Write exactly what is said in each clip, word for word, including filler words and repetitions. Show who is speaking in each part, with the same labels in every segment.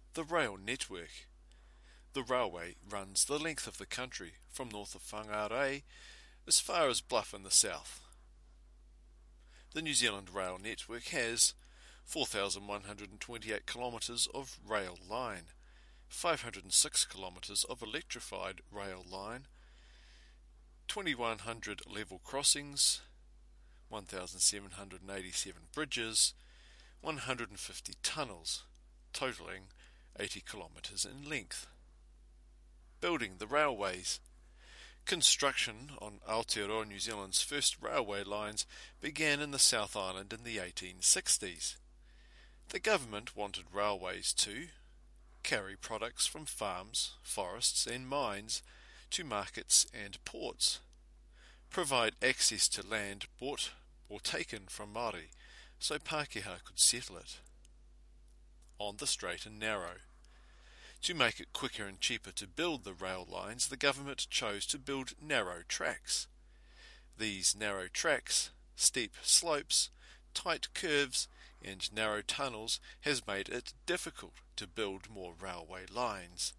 Speaker 1: The rail network. The railway runs the length of the country from north of Whangarei as far as Bluff in the south. The New Zealand rail network has four thousand one hundred twenty-eight kilometres of rail line, five hundred six kilometres of electrified rail line, twenty-one hundred level crossings, one thousand seven hundred eighty-seven bridges, one hundred fifty tunnels, totalling eighty kilometres in length. Building the railways. Construction on Aotearoa New Zealand's first railway lines began in the South Island in the eighteen sixties. The government wanted railways to carry products from farms, forests and mines to markets and ports, provide access to land bought or taken from Māori so Pākehā could settle it, on the straight and narrow. To make it quicker and cheaper to build the rail lines, the government chose to build narrow tracks. These narrow tracks, steep slopes, tight curves and narrow tunnels has made it difficult to build more railway lines.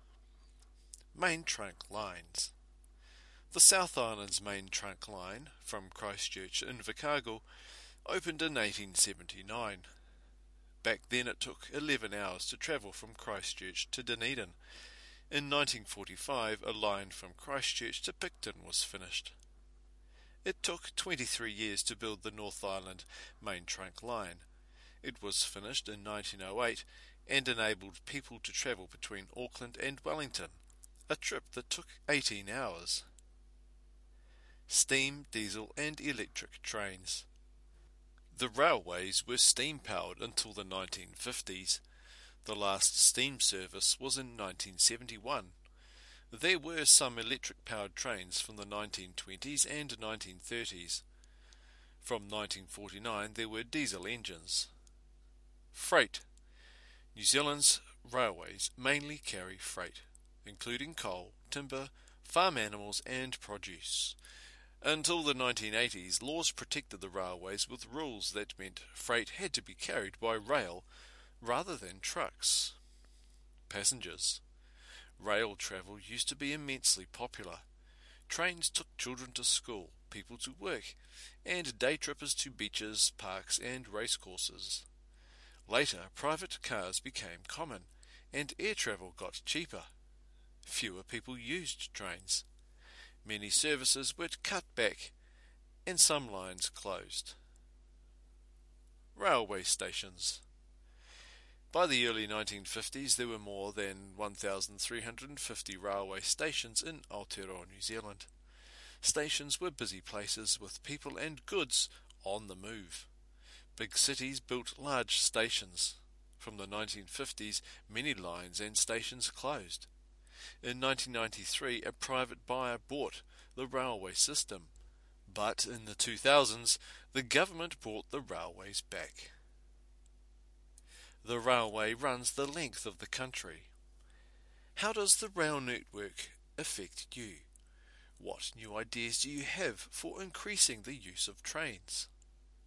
Speaker 1: Main trunk lines. The South Island's main trunk line, from Christchurch to Invercargill, opened in eighteen seventy-nine. Back then it took eleven hours to travel from Christchurch to Dunedin. In nineteen forty-five, a line from Christchurch to Picton was finished. It took twenty-three years to build the North Island main trunk line. It was finished in nineteen oh eight and enabled people to travel between Auckland and Wellington, a trip that took eighteen hours. Steam, diesel and electric trains. The railways were steam-powered until the nineteen fifties. The last steam service was in nineteen seventy-one. There were some electric-powered trains from the nineteen twenties and nineteen thirties. From nineteen forty-nine there were diesel engines. Freight. New Zealand's railways mainly carry freight, including coal, timber, farm animals and produce. Until the nineteen eighties, laws protected the railways with rules that meant freight had to be carried by rail rather than trucks. Passengers. Rail travel used to be immensely popular. Trains took children to school, people to work, and day trippers to beaches, parks and racecourses. Later, private cars became common, and air travel got cheaper. Fewer people used trains. Many services were cut back, and some lines closed. Railway stations. By the early nineteen fifties there were more than one thousand three hundred fifty railway stations in Aotearoa, New Zealand. Stations were busy places with people and goods on the move. Big cities built large stations. From the nineteen fifties, many lines and stations closed. In nineteen ninety-three, a private buyer bought the railway system, but in the two thousands, the government brought the railways back. The railway runs the length of the country. How does the rail network affect you? What new ideas do you have for increasing the use of trains?